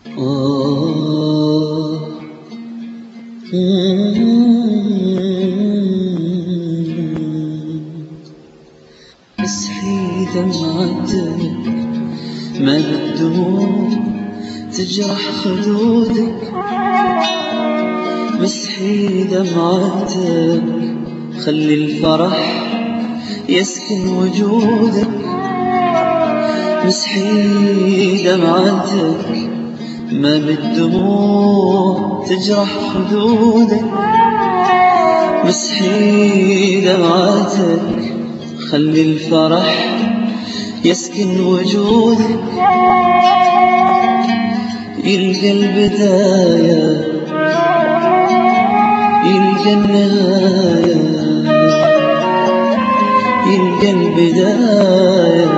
آه مسحي دمعتك ما بالدموع تجرح خدودك، مسحي دمعتك خلي الفرح يسكن وجودك، مسحي دمعتك ما بالدموع تجرح خدودك، مسحي دمعتك خلي الفرح يسكن وجودك، يلقى البداية يلقى النهاية، يلقى البداية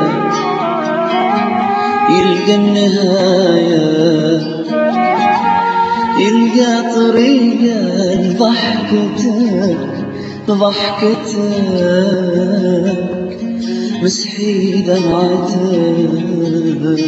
يلقى النهاية، يلقى طريقة لضحكتك ضحكتك، مسحي دمعتك.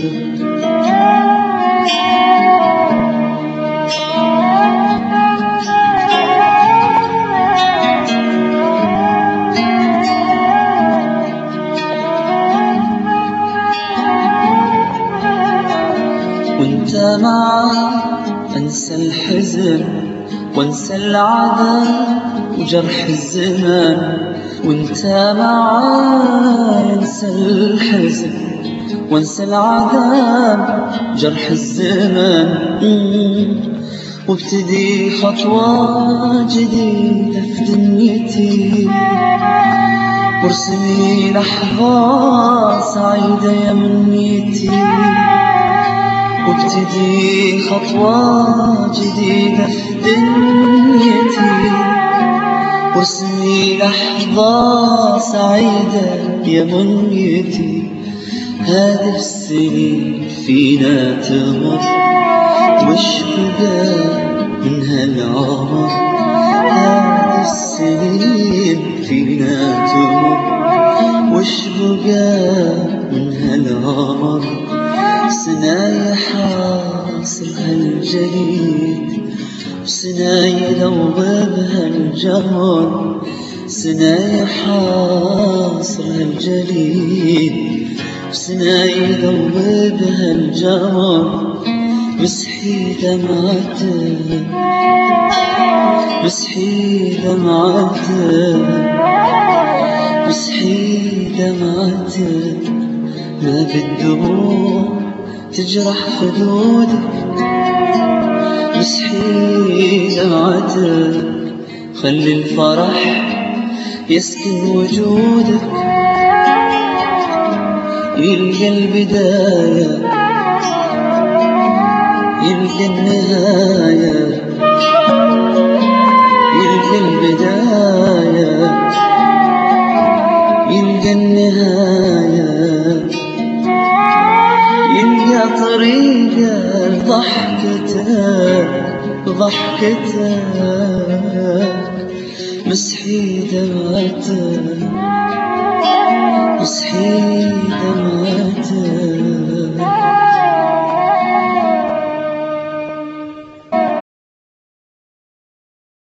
وانت معاه انسى الحزن وانسى العذاب وجرح الزمان، وانت معاه انسى الحزن وانسى العذاب جرح الزمان، وابتدي خطوة جديدة في دنيتي، وارسمي لحظة سعيدة يا منيتي، وابتدي خطوة جديدة في دنيتي، وارسمي لحظة سعيدة يا منيتي. هذه السنين فينا تمر وش بقى من هالعمر، هذه السنين فينا تمر وش بقى من هالعمر، سنايا حاصل هالجليد وسنايا ذوب بهالجمر، سنايا حاصل هالجليد وسنايا ذوب بهالجمر، مسحي دمعتك مسحي دمعتك مسحي دمعتك ما بالدموع تجرح خدودك، مسحي دمعتك خلي الفرح يسكن وجودك، يلقى البداية يلقى النهاية، يلقى البداية يلقى النهاية، يلقى طريقة لضحكتك ضحكتك، مسحي دمعتك مسحي دمعتك.